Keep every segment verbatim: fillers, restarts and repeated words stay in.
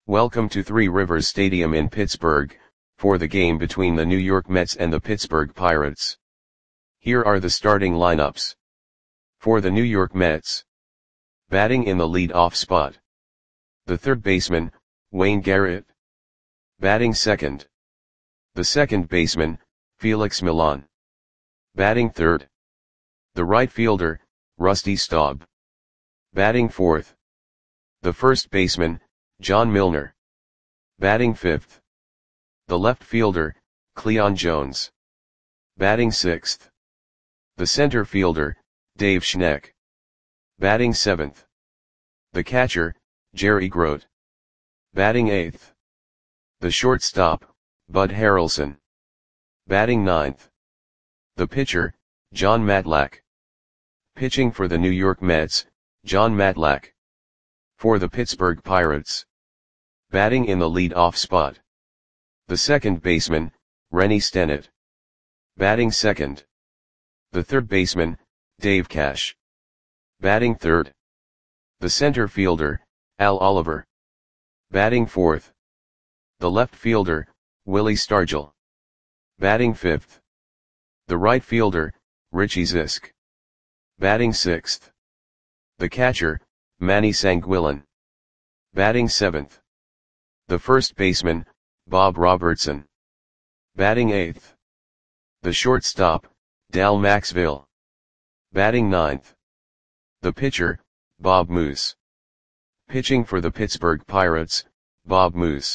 Welcome to Three Rivers Stadium in Pittsburgh, for the game between the New York Mets and the Pittsburgh Pirates. Here are the starting lineups. For the New York Mets. Batting in the lead-off spot. The third baseman, Wayne Garrett. Batting second. The second baseman, Felix Millan. Batting third. The right fielder, Rusty Staub. Batting fourth. The first baseman, John Milner. Batting fifth. The left fielder, Cleon Jones. Batting sixth. The center fielder, Dave Schneck. Batting seventh. The catcher, Jerry Grote. Batting eighth. The shortstop, Bud Harrelson. Batting ninth. The pitcher, Jon Matlack. Pitching for the New York Mets, Jon Matlack. For the Pittsburgh Pirates. Batting in the lead-off spot. The second baseman, Rennie Stennett. Batting second. The third baseman, Dave Cash. Batting third. The center fielder, Al Oliver. Batting fourth. The left fielder, Willie Stargell. Batting fifth. The right fielder, Richie Zisk. Batting sixth. The catcher, Manny Sanguillen. Batting seventh. The first baseman, Bob Robertson. Batting eighth. The shortstop, Dal Maxville. Batting ninth. The pitcher, Bob Moose. Pitching for the Pittsburgh Pirates, Bob Moose.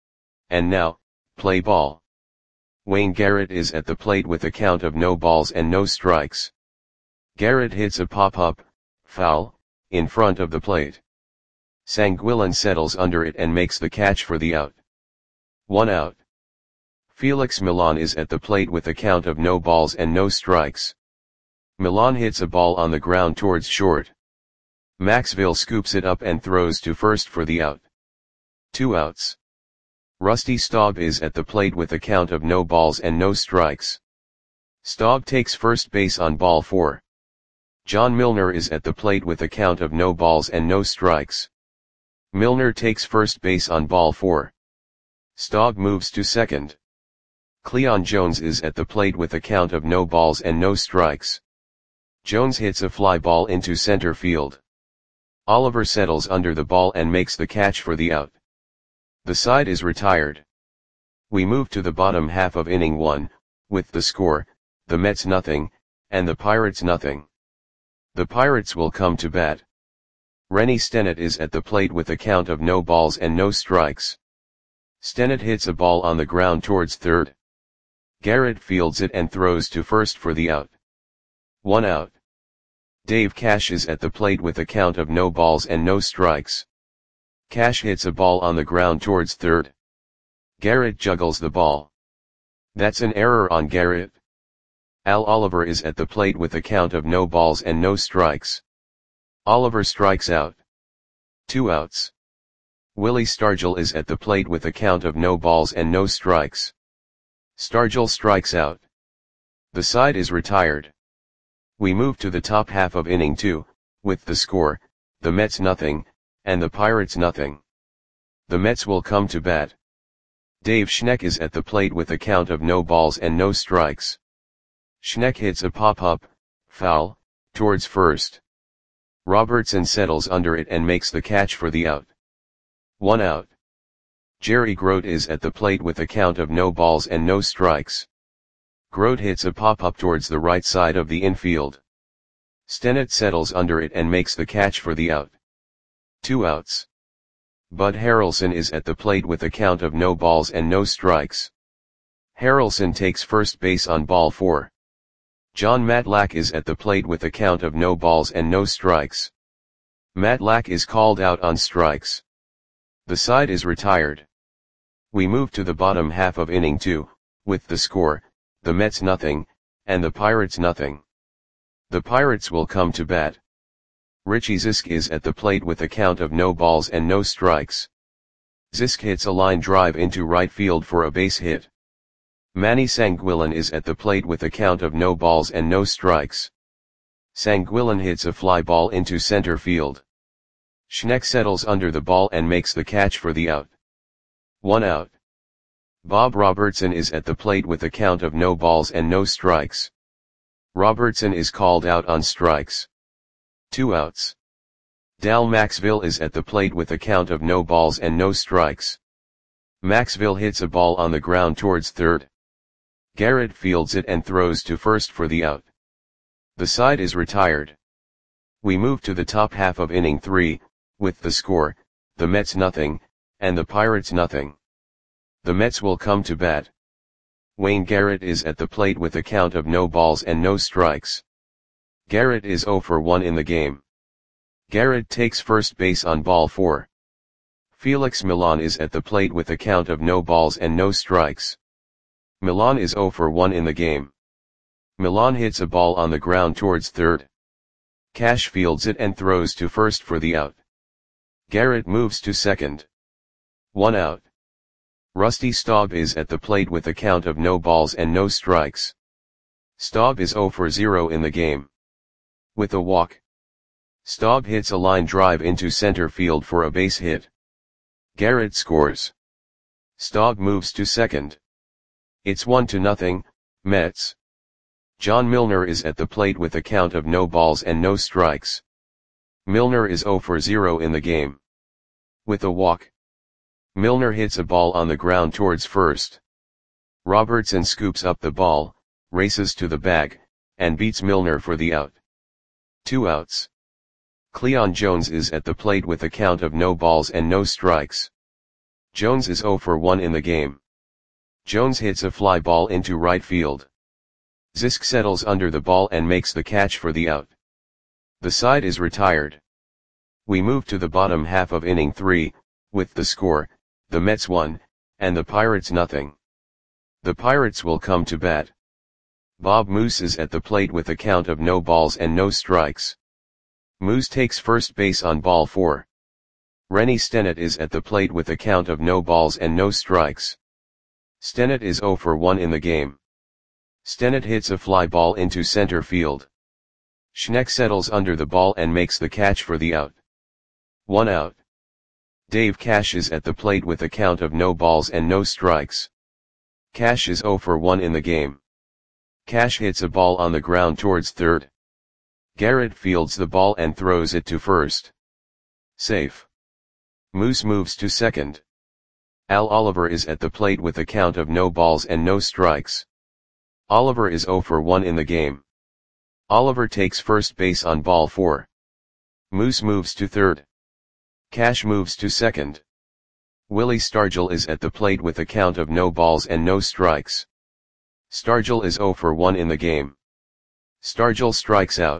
And now, play ball. Wayne Garrett is at the plate with a count of no balls and no strikes. Garrett hits a pop-up, foul, in front of the plate. Sanguillen settles under it and makes the catch for the out. One out. Felix Millan is at the plate with a count of no balls and no strikes. Millan hits a ball on the ground towards short. Maxville scoops it up and throws to first for the out. Two outs. Rusty Staub is at the plate with a count of no balls and no strikes. Staub takes first base on ball four. John Milner is at the plate with a count of no balls and no strikes. Milner takes first base on ball four. Staub moves to second. Cleon Jones is at the plate with a count of no balls and no strikes. Jones hits a fly ball into center field. Oliver settles under the ball and makes the catch for the out. The side is retired. We move to the bottom half of inning one, with the score, the Mets nothing, and the Pirates nothing. The Pirates will come to bat. Rennie Stennett is at the plate with a count of no balls and no strikes. Stennett hits a ball on the ground towards third. Garrett fields it and throws to first for the out. One out. Dave Cash is at the plate with a count of no balls and no strikes. Cash hits a ball on the ground towards third. Garrett juggles the ball. That's an error on Garrett. Al Oliver is at the plate with a count of no balls and no strikes. Oliver strikes out. Two outs. Willie Stargell is at the plate with a count of no balls and no strikes. Stargell strikes out. The side is retired. We move to the top half of inning two, with the score, the Mets nothing, and the Pirates nothing. The Mets will come to bat. Dave Schneck is at the plate with a count of no balls and no strikes. Schneck hits a pop-up, foul, towards first. Robertson settles under it and makes the catch for the out. One out. Jerry Grote is at the plate with a count of no balls and no strikes. Grote hits a pop-up towards the right side of the infield. Stennett settles under it and makes the catch for the out. Two outs. Bud Harrelson is at the plate with a count of no balls and no strikes. Harrelson takes first base on ball four. Jon Matlack is at the plate with a count of no balls and no strikes. Matlack is called out on strikes. The side is retired. We move to the bottom half of inning two, with the score, the Mets nothing, and the Pirates nothing. The Pirates will come to bat. Richie Zisk is at the plate with a count of no balls and no strikes. Zisk hits a line drive into right field for a base hit. Manny Sanguillen is at the plate with a count of no balls and no strikes. Sanguillen hits a fly ball into center field. Schneck settles under the ball and makes the catch for the out. One out. Bob Robertson is at the plate with a count of no balls and no strikes. Robertson is called out on strikes. Two outs. Dal Maxville is at the plate with a count of no balls and no strikes. Maxville hits a ball on the ground towards third. Garrett fields it and throws to first for the out. The side is retired. We move to the top half of inning three, with the score, the Mets nothing, and the Pirates nothing. The Mets will come to bat. Wayne Garrett is at the plate with a count of no balls and no strikes. Garrett is zero for one in the game. Garrett takes first base on ball four. Felix Millan is at the plate with a count of no balls and no strikes. Millan is zero for one in the game. Millan hits a ball on the ground towards third. Cash fields it and throws to first for the out. Garrett moves to second. One out. Rusty Staub is at the plate with a count of no balls and no strikes. Staub is zero for zero in the game. With a walk, Staub hits a line drive into center field for a base hit. Garrett scores. Staub moves to second. It's one to nothing, Mets. John Milner is at the plate with a count of no balls and no strikes. Milner is zero for zero in the game. With a walk, Milner hits a ball on the ground towards first. Robertson scoops up the ball, races to the bag, and beats Milner for the out. Two outs. Cleon Jones is at the plate with a count of no balls and no strikes. Jones is zero for one in the game. Jones hits a fly ball into right field. Zisk settles under the ball and makes the catch for the out. The side is retired. We move to the bottom half of inning three, with the score, the Mets one, and the Pirates nothing. The Pirates will come to bat. Bob Moose is at the plate with a count of no balls and no strikes. Moose takes first base on ball four. Rennie Stennett is at the plate with a count of no balls and no strikes. Stennett is zero for one in the game. Stennett hits a fly ball into center field. Schneck settles under the ball and makes the catch for the out. One out. Dave Cash is at the plate with a count of no balls and no strikes. Cash is zero for one in the game. Cash hits a ball on the ground towards third. Garrett fields the ball and throws it to first. Safe. Moose moves to second. Al Oliver is at the plate with a count of no balls and no strikes. Oliver is zero for one in the game. Oliver takes first base on ball four. Moose moves to third. Cash moves to second. Willie Stargell is at the plate with a count of no balls and no strikes. Stargell is zero for one in the game. Stargell strikes out.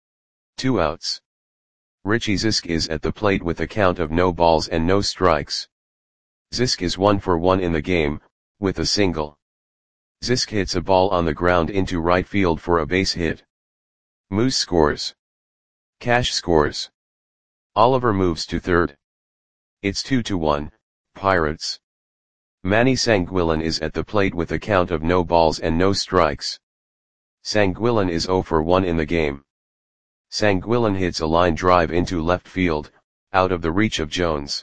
Two outs. Richie Zisk is at the plate with a count of no balls and no strikes. Zisk is one for one in the game, with a single. Zisk hits a ball on the ground into right field for a base hit. Moose scores. Cash scores. Oliver moves to third. It's two to one, Pirates. Manny Sanguillen is at the plate with a count of no balls and no strikes. Sanguillen is zero for one in the game. Sanguillen hits a line drive into left field, out of the reach of Jones.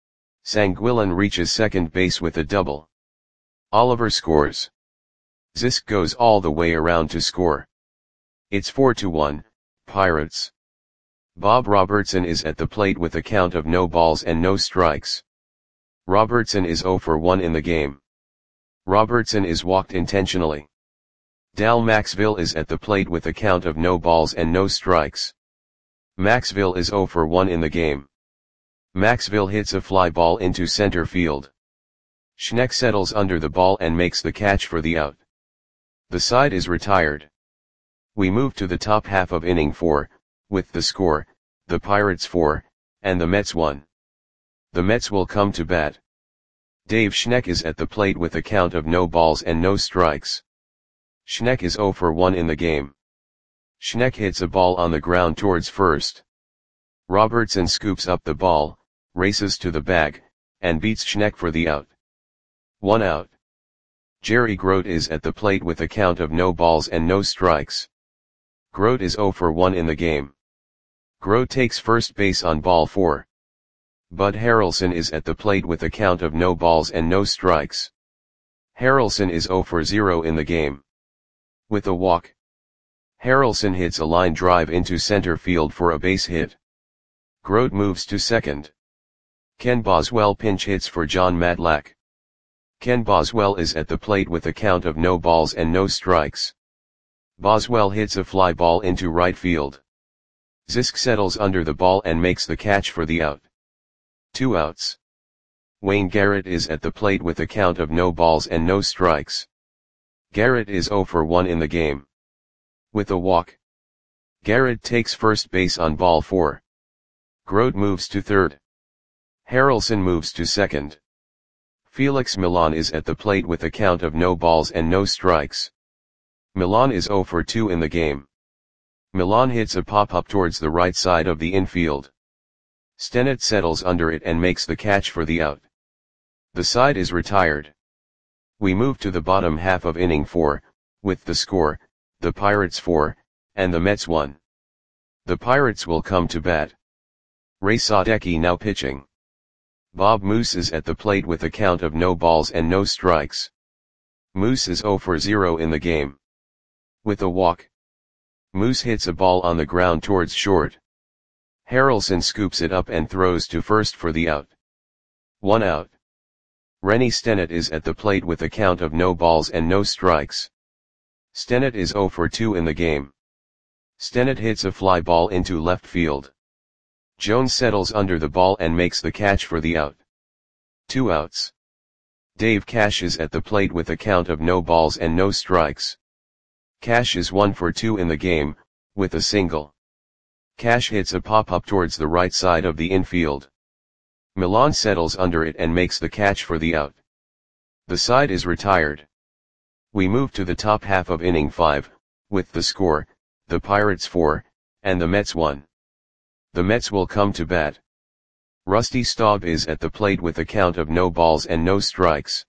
Sanguillen reaches second base with a double. Oliver scores. Zisk goes all the way around to score. It's four to one, Pirates. Bob Robertson is at the plate with a count of no balls and no strikes. Robertson is zero for one in the game. Robertson is walked intentionally. Dal Maxville is at the plate with a count of no balls and no strikes. Maxville is zero for one in the game. Maxville hits a fly ball into center field. Schneck settles under the ball and makes the catch for the out. The side is retired. We move to the top half of inning four, with the score, the Pirates four, and the Mets one. The Mets will come to bat. Dave Schneck is at the plate with a count of no balls and no strikes. Schneck is zero for one in the game. Schneck hits a ball on the ground towards first. Robertson scoops up the ball, races to the bag, and beats Schneck for the out. One out. Jerry Grote is at the plate with a count of no balls and no strikes. Grote is zero for one in the game. Grote takes first base on ball four. Bud Harrelson is at the plate with a count of no balls and no strikes. Harrelson is zero for zero in the game. With a walk, Harrelson hits a line drive into center field for a base hit. Grote moves to second. Ken Boswell pinch hits for Jon Matlack. Ken Boswell is at the plate with a count of no balls and no strikes. Boswell hits a fly ball into right field. Zisk settles under the ball and makes the catch for the out. Two outs. Wayne Garrett is at the plate with a count of no balls and no strikes. Garrett is zero for one in the game. With a walk, Garrett takes first base on ball four. Grote moves to third. Harrelson moves to second. Felix Millan is at the plate with a count of no balls and no strikes. Millan is zero for two in the game. Millan hits a pop-up towards the right side of the infield. Stennett settles under it and makes the catch for the out. The side is retired. We move to the bottom half of inning four, with the score, the Pirates four, and the Mets one. The Pirates will come to bat. Ray Sadecki now pitching. Bob Moose is at the plate with a count of no balls and no strikes. Moose is zero for zero in the game. With a walk, Moose hits a ball on the ground towards short. Harrelson scoops it up and throws to first for the out. One out. Rennie Stennett is at the plate with a count of no balls and no strikes. Stennett is zero for two in the game. Stennett hits a fly ball into left field. Jones settles under the ball and makes the catch for the out. Two outs. Dave Cash is at the plate with a count of no balls and no strikes. Cash is one for two in the game, with a single. Cash hits a pop-up towards the right side of the infield. Millan settles under it and makes the catch for the out. The side is retired. We move to the top half of inning five, with the score, the Pirates four, and the Mets one. The Mets will come to bat. Rusty Staub is at the plate with a count of no balls and no strikes.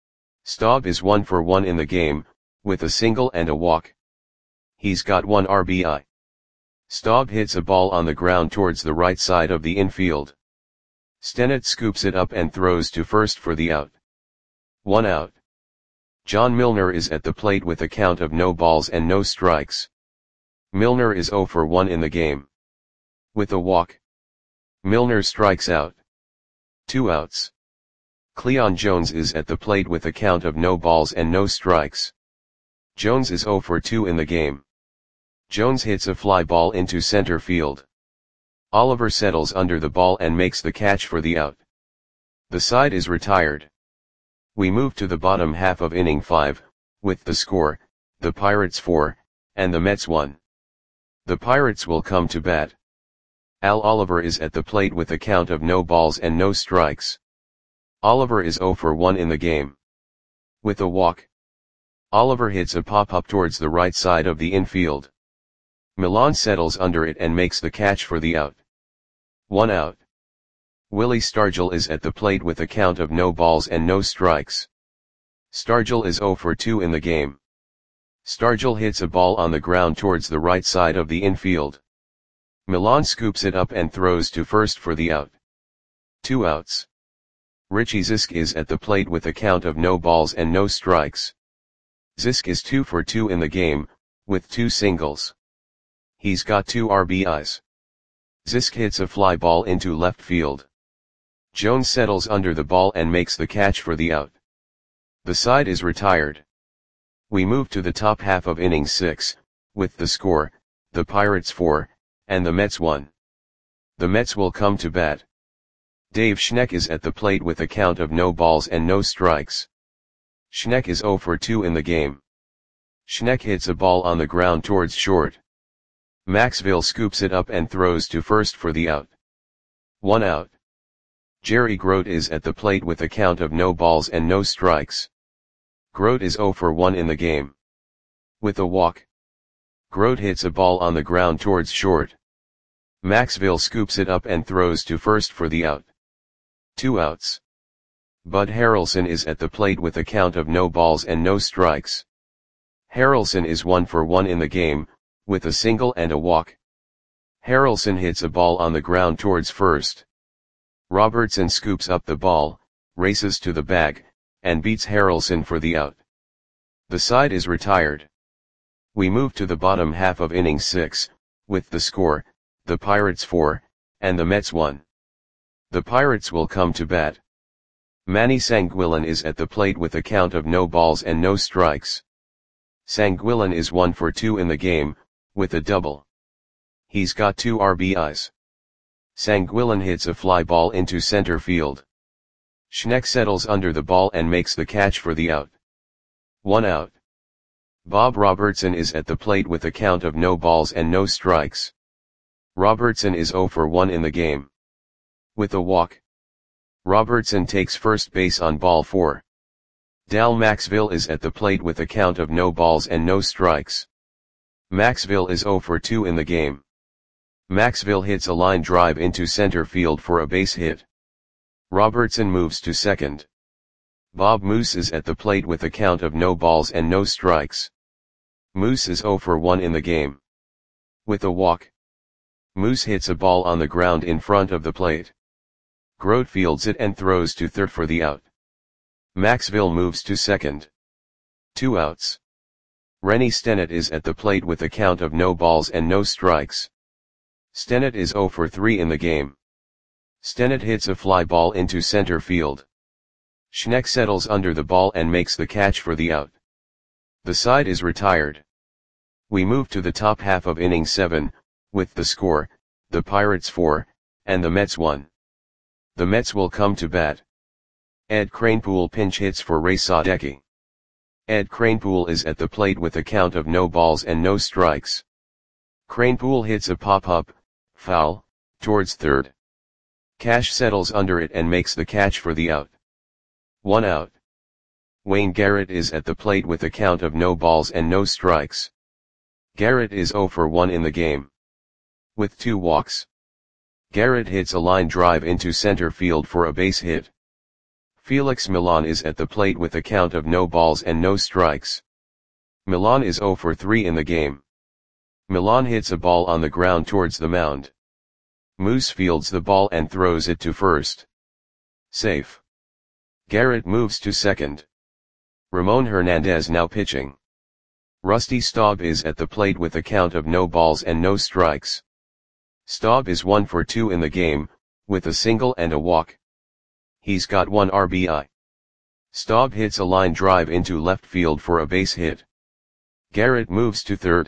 Staub is one for one in the game, with a single and a walk. He's got one R B I. Staub hits a ball on the ground towards the right side of the infield. Stennett scoops it up and throws to first for the out. One out. John Milner is at the plate with a count of no balls and no strikes. Milner is zero for one in the game. With a walk, Milner strikes out. Two outs. Cleon Jones is at the plate with a count of no balls and no strikes. Jones is zero for two in the game. Jones hits a fly ball into center field. Oliver settles under the ball and makes the catch for the out. The side is retired. We move to the bottom half of inning five, with the score, the Pirates four, and the Mets one. The Pirates will come to bat. Al Oliver is at the plate with a count of no balls and no strikes. Oliver is zero for one in the game. With a walk, Oliver hits a pop-up towards the right side of the infield. Millan settles under it and makes the catch for the out. One out. Willie Stargell is at the plate with a count of no balls and no strikes. Stargell is zero for two in the game. Stargell hits a ball on the ground towards the right side of the infield. Millan scoops it up and throws to first for the out. Two outs. Richie Zisk is at the plate with a count of no balls and no strikes. Zisk is two for two in the game, with two singles. He's got two R B Is. Zisk hits a fly ball into left field. Jones settles under the ball and makes the catch for the out. The side is retired. We move to the top half of inning six, with the score, the Pirates four, and the Mets one. The Mets will come to bat. Dave Schneck is at the plate with a count of no balls and no strikes. Schneck is zero for two in the game. Schneck hits a ball on the ground towards short. Maxville scoops it up and throws to first for the out. One out. Jerry Grote is at the plate with a count of no balls and no strikes. Grote is zero for one in the game. With a walk, Grote hits a ball on the ground towards short. Maxville scoops it up and throws to first for the out. Two outs. Bud Harrelson is at the plate with a count of no balls and no strikes. Harrelson is one for one in the game, with a single and a walk. Harrelson hits a ball on the ground towards first. Robertson scoops up the ball, races to the bag, and beats Harrelson for the out. The side is retired. We move to the bottom half of inning six, with the score, the Pirates four, and the Mets one. The Pirates will come to bat. Manny Sanguillen is at the plate with a count of no balls and no strikes. Sanguillen is one for two in the game, with a double. He's got two R B Is. Sanguillen hits a fly ball into center field. Schneck settles under the ball and makes the catch for the out. One out. Bob Robertson is at the plate with a count of no balls and no strikes. Robertson is zero for one in the game. With a walk. Robertson takes first base on ball four. Dal Maxville is at the plate with a count of no balls and no strikes. Maxville is zero for two in the game. Maxville hits a line drive into center field for a base hit. Robertson moves to second. Bob Moose is at the plate with a count of no balls and no strikes. Moose is zero for one in the game. With a walk. Moose hits a ball on the ground in front of the plate. Grote fields it and throws to third for the out. Maxville moves to second. Two outs. Rennie Stennett is at the plate with a count of no balls and no strikes. Stennett is zero for three in the game. Stennett hits a fly ball into center field. Schneck settles under the ball and makes the catch for the out. The side is retired. We move to the top half of inning seven, with the score, the Pirates four, and the Mets one. The Mets will come to bat. Ed Kranepool pinch hits for Ray Sadecki. Ed Kranepool is at the plate with a count of no balls and no strikes. Kranepool hits a pop-up, foul, towards third. Cash settles under it and makes the catch for the out. One out. Wayne Garrett is at the plate with a count of no balls and no strikes. Garrett is zero for one in the game. With two walks. Garrett hits a line drive into center field for a base hit. Felix Millan is at the plate with a count of no balls and no strikes. Millan is zero for three in the game. Millan hits a ball on the ground towards the mound. Moose fields the ball and throws it to first. Safe. Garrett moves to second. Ramon Hernandez now pitching. Rusty Staub is at the plate with a count of no balls and no strikes. Staub is one for two in the game, with a single and a walk. He's got one R B I. Staub hits a line drive into left field for a base hit. Garrett moves to third.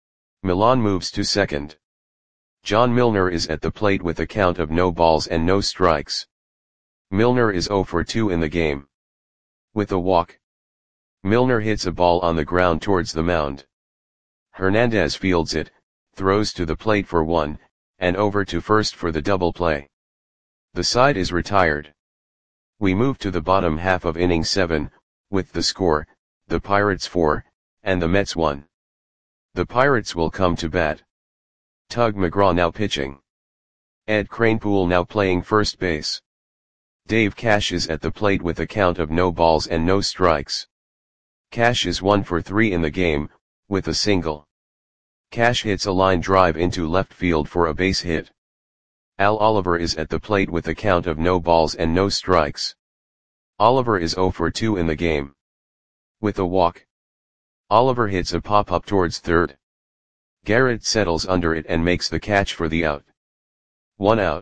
Millan moves to second. John Milner is at the plate with a count of no balls and no strikes. Milner is zero for two in the game. With a walk. Milner hits a ball on the ground towards the mound. Hernandez fields it, throws to the plate for one, and over to first for the double play. The side is retired. We move to the bottom half of inning seven, with the score, the Pirates four, and the Mets one. The Pirates will come to bat. Tug McGraw now pitching. Ed Kranepool now playing first base. Dave Cash is at the plate with a count of no balls and no strikes. Cash is one for three in the game, with a single. Cash hits a line drive into left field for a base hit. Al Oliver is at the plate with a count of no balls and no strikes. Oliver is zero for two in the game. With a walk. Oliver hits a pop-up towards third. Garrett settles under it and makes the catch for the out. One out.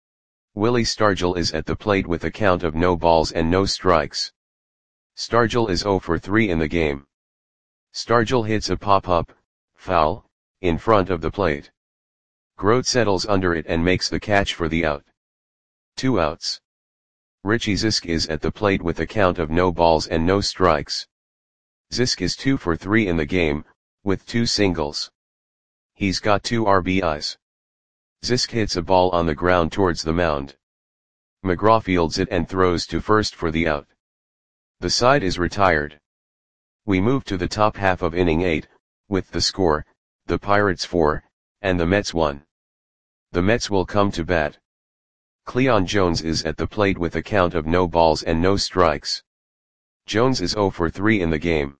Willie Stargell is at the plate with a count of no balls and no strikes. Stargell is zero for three in the game. Stargell hits a pop-up, foul, in front of the plate. Grote settles under it and makes the catch for the out. Two outs. Richie Zisk is at the plate with a count of no balls and no strikes. Zisk is two for three in the game, with two singles. He's got two R B Is. Zisk hits a ball on the ground towards the mound. McGraw fields it and throws to first for the out. The side is retired. We move to the top half of inning eight, with the score, the Pirates four, and the Mets one. The Mets will come to bat. Cleon Jones is at the plate with a count of no balls and no strikes. Jones is zero for three in the game.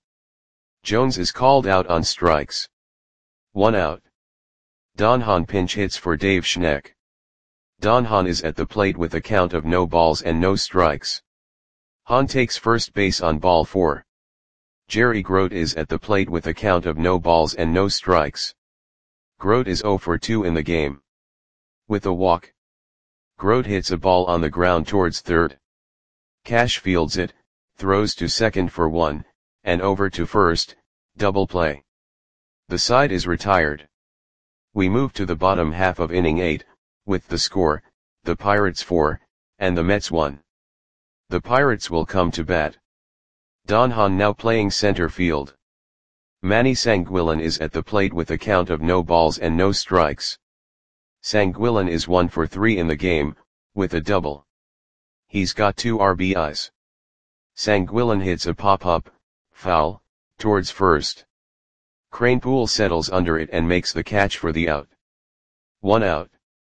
Jones is called out on strikes. One out. Don Hahn pinch hits for Dave Schneck. Don Hahn is at the plate with a count of no balls and no strikes. Hahn takes first base on ball four. Jerry Grote is at the plate with a count of no balls and no strikes. Grote is zero for two in the game. With a walk, Grote hits a ball on the ground towards third. Cash fields it, throws to second for one, and over to first, double play. The side is retired. We move to the bottom half of inning eight, with the score, the Pirates four, and the Mets one. The Pirates will come to bat. Don Hahn now playing center field. Manny Sanguillen is at the plate with a count of no balls and no strikes. Sanguillen is one for three in the game, with a double. He's got two R B Is. Sanguillen hits a pop-up, foul, towards first. Kranepool settles under it and makes the catch for the out. One out.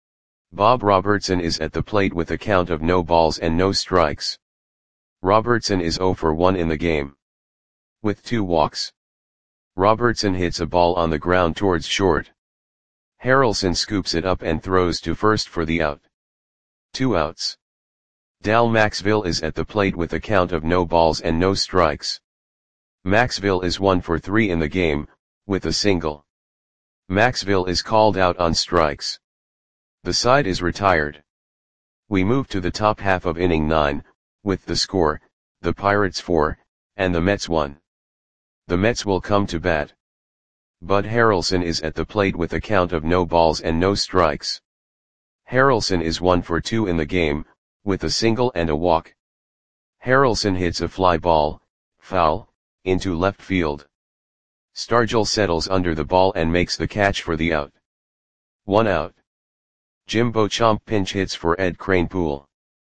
Bob Robertson is at the plate with a count of no balls and no strikes. Robertson is zero for one in the game. With two walks. Robertson hits a ball on the ground towards short. Harrelson scoops it up and throws to first for the out. Two outs. Dal Maxville is at the plate with a count of no balls and no strikes. Maxville is one for three in the game, with a single. Maxville is called out on strikes. The side is retired. We move to the top half of inning nine, with the score, the Pirates four, and the Mets one. The Mets will come to bat. Bud Harrelson is at the plate with a count of no balls and no strikes. Harrelson is one for two in the game, with a single and a walk. Harrelson hits a fly ball, foul, into left field. Stargell settles under the ball and makes the catch for the out. One out. Jim Beauchamp pinch hits for Ed Kranepool.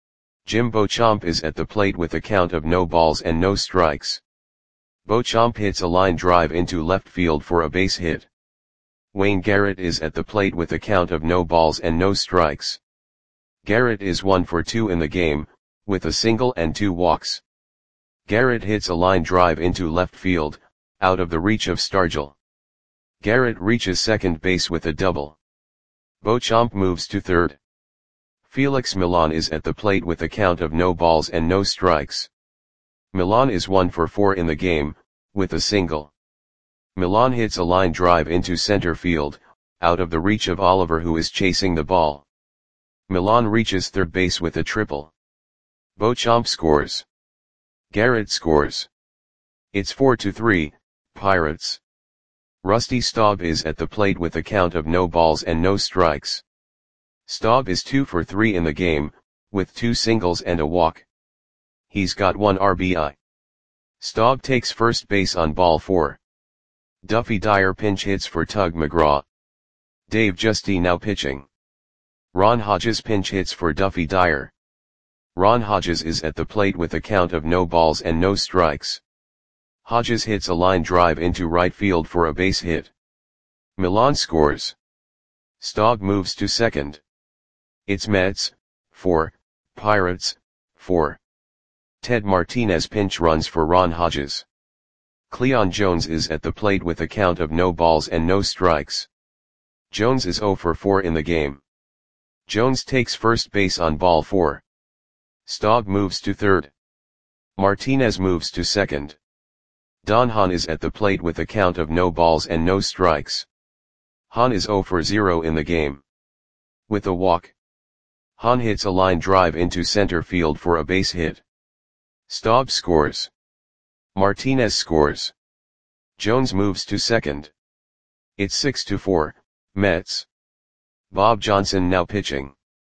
Jim Beauchamp is at the plate with a count of no balls and no strikes. Beauchamp hits a line drive into left field for a base hit. Wayne Garrett is at the plate with a count of no balls and no strikes. Garrett is one for two in the game, with a single and two walks. Garrett hits a line drive into left field, out of the reach of Stargell. Garrett reaches second base with a double. Beauchamp moves to third. Felix Millan is at the plate with a count of no balls and no strikes. Millan is one for four in the game, with a single. Millan hits a line drive into center field, out of the reach of Oliver who is chasing the ball. Millan reaches third base with a triple. Beauchamp scores. Garrett scores. It's four to three, Pirates. Rusty Staub is at the plate with a count of no balls and no strikes. Staub is two for three in the game, with two singles and a walk. He's got one R B I. Staub takes first base on ball four. Duffy Dyer pinch hits for Tug McGraw. Dave Justy now pitching. Ron Hodges pinch hits for Duffy Dyer. Ron Hodges is at the plate with a count of no balls and no strikes. Hodges hits a line drive into right field for a base hit. Millan scores. Staub moves to second. It's Mets, four, Pirates, four. Ted Martinez pinch runs for Ron Hodges. Cleon Jones is at the plate with a count of no balls and no strikes. Jones is zero for four in the game. Jones takes first base on ball four. Staub moves to third. Martinez moves to second. Don Hahn is at the plate with a count of no balls and no strikes. Hahn is zero for zero in the game. With a walk. Hahn hits a line drive into center field for a base hit. Staub scores. Martinez scores. Jones moves to second. It's six to four, Mets. Bob Johnson now pitching.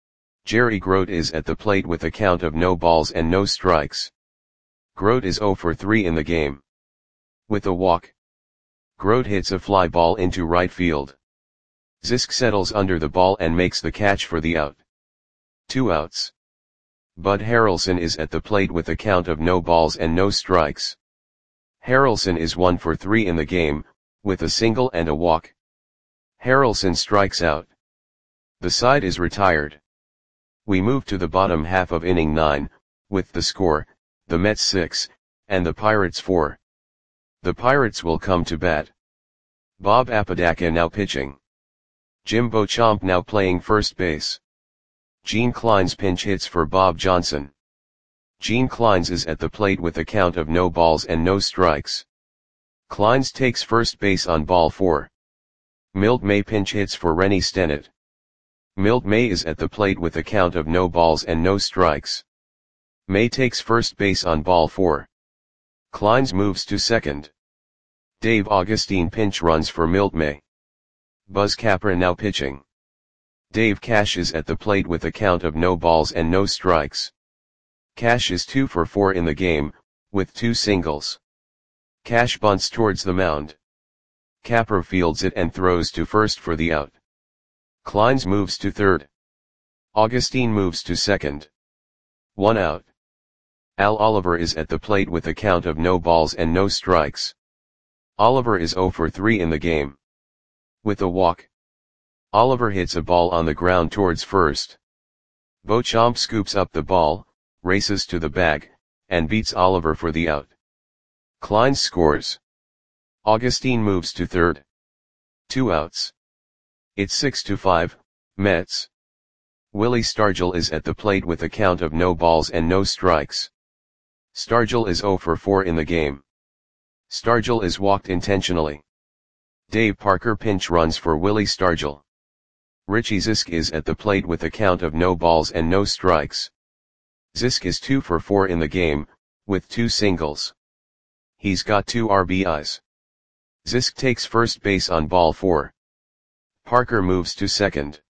Jerry Grote is at the plate with a count of no balls and no strikes. Grote is zero for three in the game. With a walk. Grote hits a fly ball into right field. Zisk settles under the ball and makes the catch for the out. Two outs. Bud Harrelson is at the plate with a count of no balls and no strikes. Harrelson is one for three in the game, with a single and a walk. Harrelson strikes out. The side is retired. We move to the bottom half of inning nine, with the score, the Mets six, and the Pirates four. The Pirates will come to bat. Bob Apodaca now pitching. Jim Beauchamp now playing first base. Gene Clines pinch hits for Bob Johnson. Gene Clines is at the plate with a count of no balls and no strikes. Clines takes first base on ball four. Milt May pinch hits for Rennie Stennett. Milt May is at the plate with a count of no balls and no strikes. May takes first base on ball four. Clines moves to second. Dave Augustine pinch runs for Milt May. Buzz Capra now pitching. Dave Cash is at the plate with a count of no balls and no strikes. Cash is two for four in the game, with two singles. Cash bunts towards the mound. Capra fields it and throws to first for the out. Clines moves to third. Augustine moves to second. One out. Al Oliver is at the plate with a count of no balls and no strikes. Oliver is zero for three in the game. With a walk, Oliver hits a ball on the ground towards first. Beauchamp scoops up the ball, races to the bag, and beats Oliver for the out. Clines scores. Augustine moves to third. Two outs. It's six to five, Mets. Willie Stargell is at the plate with a count of no balls and no strikes. Stargell is zero for four in the game. Stargell is walked intentionally. Dave Parker pinch runs for Willie Stargell. Richie Zisk is at the plate with a count of no balls and no strikes. Zisk is two for four in the game, with two singles. He's got two R B Is. Zisk takes first base on ball four. Parker moves to second.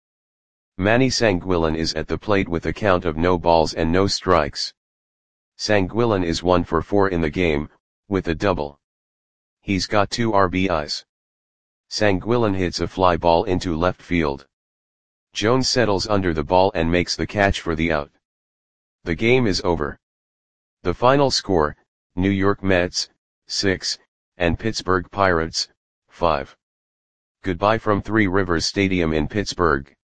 Manny Sanguillen is at the plate with a count of no balls and no strikes. Sanguillen is one for four in the game, with a double. He's got two R B Is. Sanguillen hits a fly ball into left field. Jones settles under the ball and makes the catch for the out. The game is over. The final score, New York Mets, six, and Pittsburgh Pirates, five. Goodbye from Three Rivers Stadium in Pittsburgh.